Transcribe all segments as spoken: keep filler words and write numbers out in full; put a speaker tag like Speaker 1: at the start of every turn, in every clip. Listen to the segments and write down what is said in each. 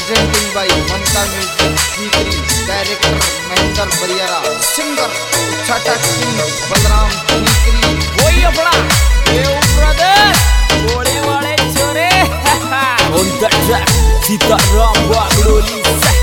Speaker 1: Presenting by Mamta music Sikri, director Mahendra Bariyara, singer छाटा king Balram Sikri.
Speaker 2: वही अपना देव ब्रदर गोली वाले छोरे
Speaker 3: on that track सीताराम वागडोली।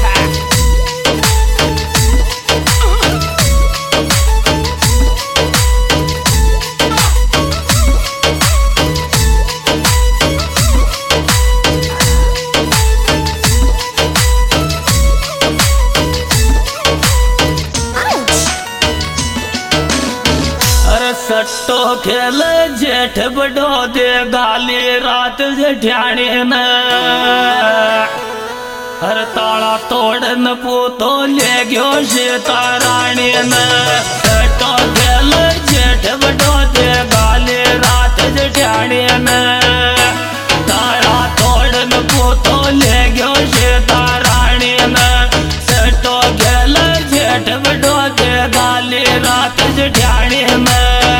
Speaker 4: सट्टो खेल जेठ बड़ो दे गाली रात जेठानी न हर ताला तोड़न पूतो ले गयो सीता रानी न। सट्टो खेल जेठ बड़ो दे गाली रात जेठानी न ताला तोड़न पूतो ले गयो सीता रानी न। सट्टो खेल जेठ बड़ो दे गाली रात जेठानी न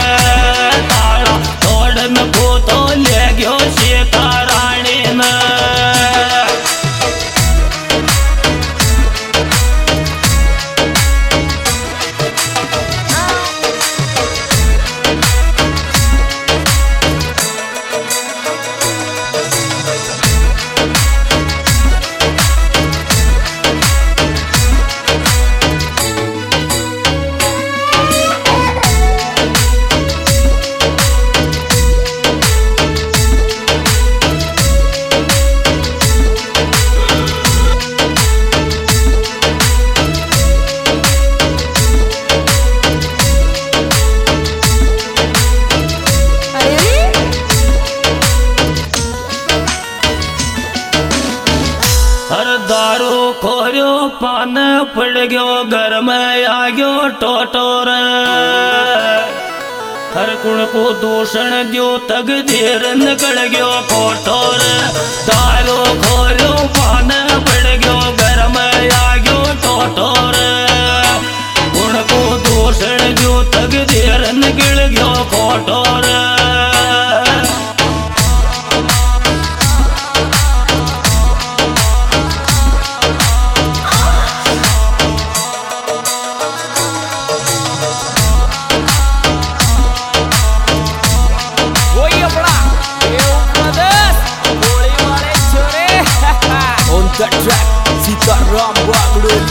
Speaker 4: दारू खोरियो पान पड़ गयो घर में आ गयो टोटोर। हर कुण को दूषण दियो तग देर निकल गयो फोटोर। दारू खोरियो पान पड़ गयो घर में आ गयो टोटोर। कुण को दूषण दियो तग देर निकल गयो फोटोर।
Speaker 3: that track Sitaram Wagdoli.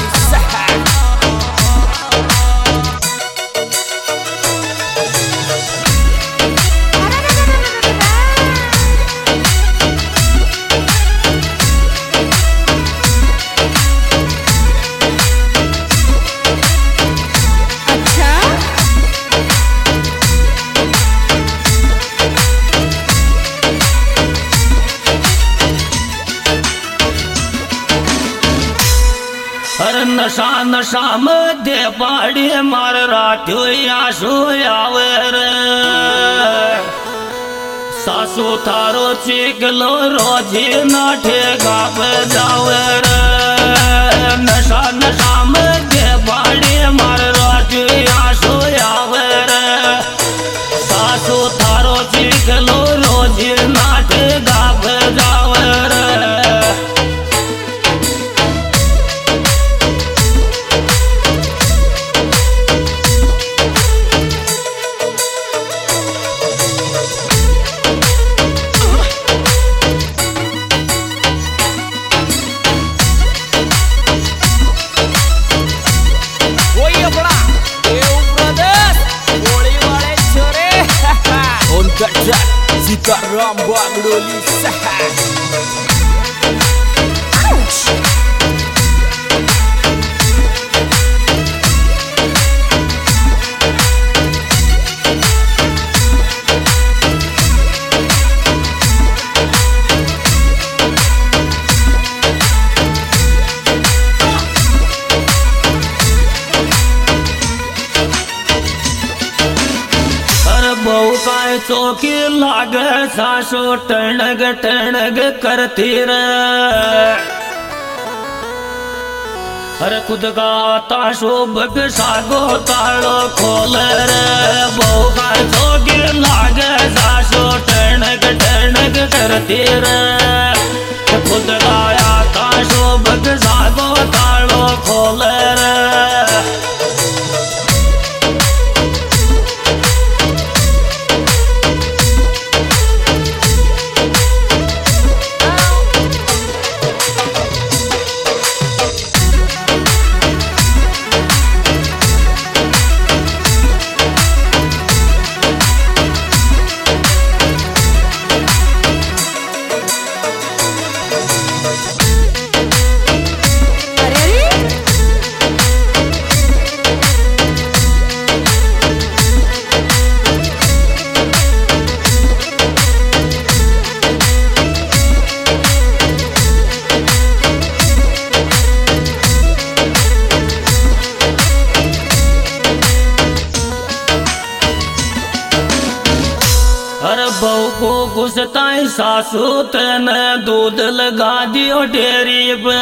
Speaker 4: नशा नशा में दे पाड़ी मार रात्यो आसू आवर। सासू थारो चिकलो रोजी नाठे गाप जावर। नशा नशा में दे पाड़ी मार रात्यो आसू आवर। सासू थारो चिकलो रोजी नाठे गाप जावर।
Speaker 3: that track Sitaram Wagdoli.
Speaker 4: बहु काय चौकी लाग सासो टणग टणग करती रे। हर खुद का ताशो बग सागो तालो खोल रे। बहु काय चौकी लाग सासो टणग टणग करती रे। खुद का ताशो घुसताई सासू तेने दूध लगा दियो डेरी पे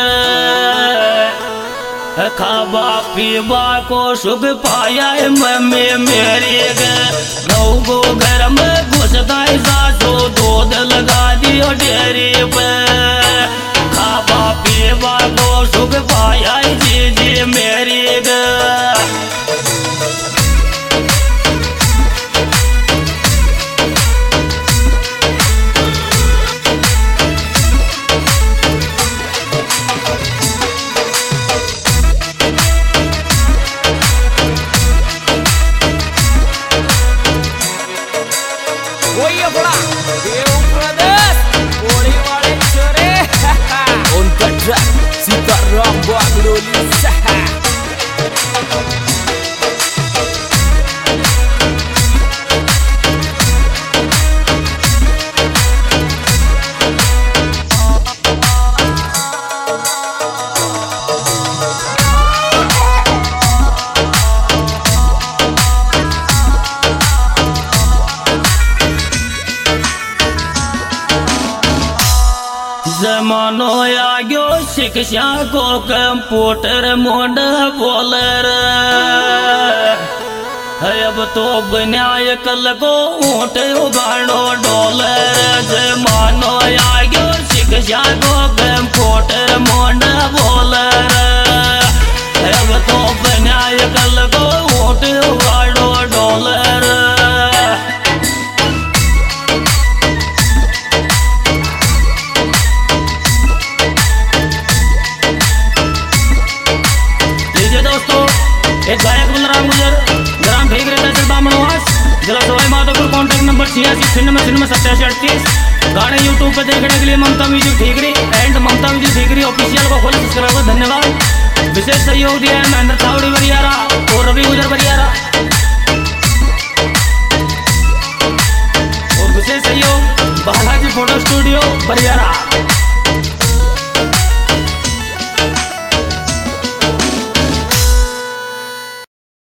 Speaker 4: खाबा पीबा को सुख पाया मम्मी मेरी गौ गो घर में घुसताई सासू दूध लगा दियो डेरी पे खाबा पीबा को सुख पाया जी जी मेरी ग
Speaker 3: On the track, Sitaram Bagdoli.
Speaker 4: जमानो आ गयो शिक्षा को कंप्यूटर मोड बोलर अब तो बनाय कल को ऊँट उगाड़ो डॉलर जमानो आ गयो शिक्षा को कंप्यूटर मोड बोलर अब तो बनाय कल को ऊँट उगाड़ो डॉलर एक गायक बलराम गुजर ग्राम ठीक रहता है बामणवास जिला सवाई माधोपुर कॉन्टैक्ट नंबर छियासी छिन्नवे छिन्नवे सत्तासी अड़तीस गाने यूट्यूब पे देखने के लिए Mamta music Thikri and Mamta music Thikri official को खोले सब्सक्राइब धन्यवाद। विशेष सहयोग दिया है महेंद्र थावड़ी बरियारा और रवि गुजर बरियारा और विशेष सहयोग बालाजी फोटो स्टूडियो बरियारा।